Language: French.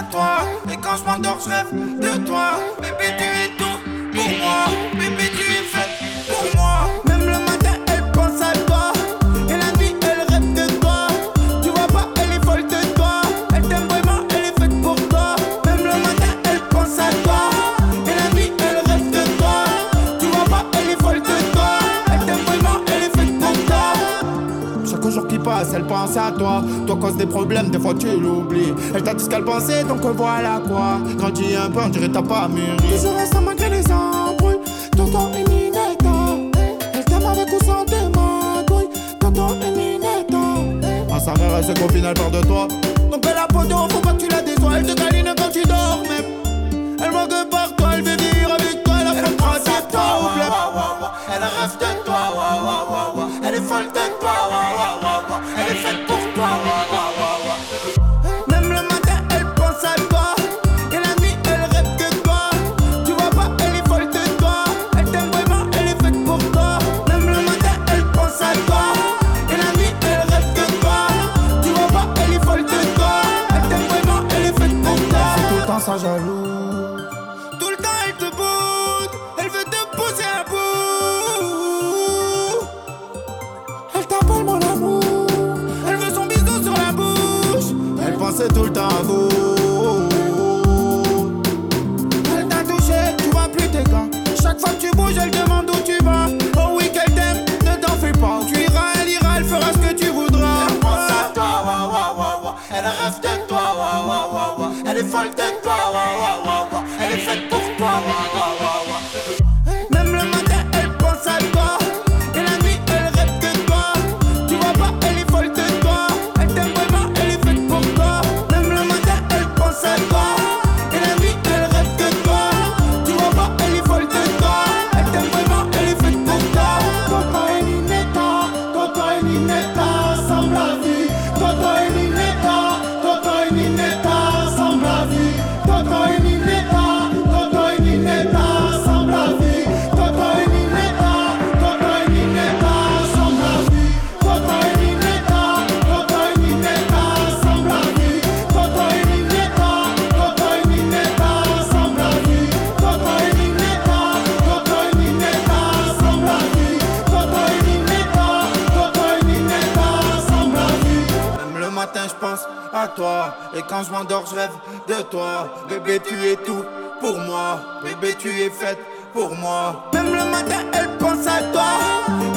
à toi. Et quand je m'endors, je rêve de toi. Bébé, tu es tout pour moi. Bébé, tu es faite pour moi. Même le matin, elle pense à toi. Et la nuit, elle rêve de toi. Tu vois pas, elle est folle de toi. Elle t'aime vraiment, elle est faite pour toi. Même le matin, elle pense à toi. Et la nuit, elle rêve de toi. Tu vois pas, elle est folle de toi. Elle t'aime vraiment, elle est faite pour toi. Chaque jour qui passe, elle pense à toi. Toi cause des problèmes, des fois tu l'oublies. Elle t'a dit ce qu'elle pensait, donc voilà quoi. Grandis un peu, on dirait t'as pas mûri. Toujours restant malgré les embrouilles. Tonton et Ninetta. Elle t'aime avec ou sans tes magouilles. Tonton et Ninetta. À sa mère, elle se copine, elle peur de toi. Donc elle a poteau, faut pas que tu la déçois. Elle te câline quand tu dors même. Elle manque par toi, elle veut vivre avec toi. Elle a fait croire à toi. Elle rêve de toi. Elle est folle de toi. Elle est faite pour toi. Même le matin, elle pense à toi. Et la nuit, elle rêve de toi. Tu vois pas, elle est folle de toi. Elle t'aime vraiment, elle est faite pour toi. Même le matin, elle pense à toi. Et la nuit, elle rêve de toi. Tu vois pas, elle est folle de toi. Elle t'aime vraiment, elle est faite pour toi. C'est tout le temps ça jaloux. Tout le temps, elle te boude. Elle veut te pousser à bout. Elle t'appelle mon amour. Elle veut son bisou sur la bouche. Elle pensait tout le temps à vous. Elle t'a touché, tu vois plus tes gants. Chaque fois que tu bouges, elle demande où tu vas. Oh oui qu'elle t'aime, ne t'en fais pas. Tu iras, elle fera ce que tu voudras. Elle pense à toi, elle rêve de toi, elle est folle de toi, elle est faite pour toi. Même le matin, elle pense à toi. Et la nuit, elle rêve de toi. Tu vois pas, elle est folle de toi. Elle t'aime vraiment, elle est faite pour toi. Même le matin, elle pense à toi. Et la nuit, elle rêve de toi. Tu vois pas, elle est folle de toi. Elle t'aime vraiment, elle est faite pour toi. Toto et Ninetta, semble la vie. Toto et Ninetta, semble la vie. Toto et Ninetta, semble la vie. Toto et Ninetta, semble la vie. Toto et Ninetta, semble la vie. Toto et Ninetta, semble la vie. Toto et Ninetta, semble la vie. Toto et Ninetta, semble la vie. Même le matin je pense à toi. Et quand je m'endors je rêve de toi. Bébé tu es tout pour moi. Bébé tu es faite pour moi. Même le matin elle pense à toi.